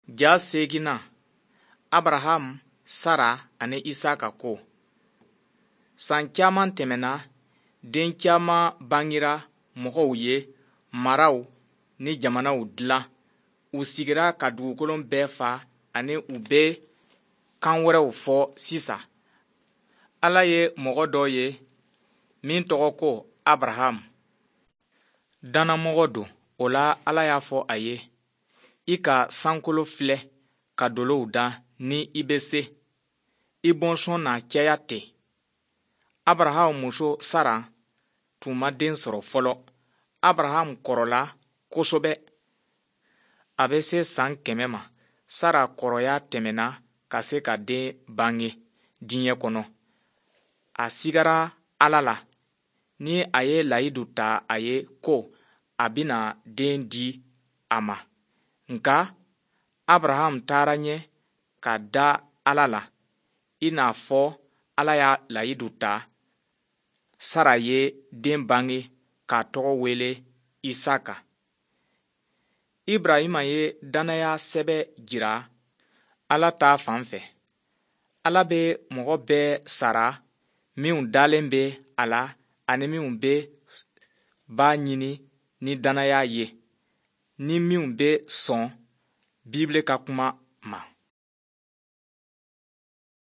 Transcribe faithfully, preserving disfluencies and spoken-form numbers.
Ja segina Abraham, Sara ani Isaka ko. San caman tɛmɛna, den caman bangera mɔgɔw ye maraw ni jamanaw dilan. U sigira ka dugukolo bɛɛ fa ani u bɛ kan wɛrɛw fɔ sisan. Ala ye mɔgɔ dɔ ye min tɔgɔ ko Abraham. Dannamɔgɔ don. O la Ala y'a fɔ a ye, i ka sankolo filɛ ka dolow da ni i bɛ se. I bɔnsɔn na caya ten. Abraham muso Sara tun ma den sɔrɔ fɔlɔ. Abraham kɔrɔla kosɛbɛ. A bɛ se san kɛmɛ ma. Sara kɔrɔya tɛmɛna ka se ka den bange diɲɛ kɔnɔ. A sigara Ala la ni a ye layidu ta a ye ko a bɛna den di a ma. Nka Abraham taara ɲɛ ka da Ala la i n'a fɔ Ala y'a layidu ta. Sara ye den bange k'a tɔgɔ wele Isaka. Ibrahima ye dannaya sɛbɛ jira Ala ta fan fɛ. Ala bɛ mɔgɔ bɛɛ sara minnu dalen bɛ a la ani minnu bɛ b'a ɲini ni dannaya ye, ni minnu bɛ sɔn Bibeli ka kuma ma.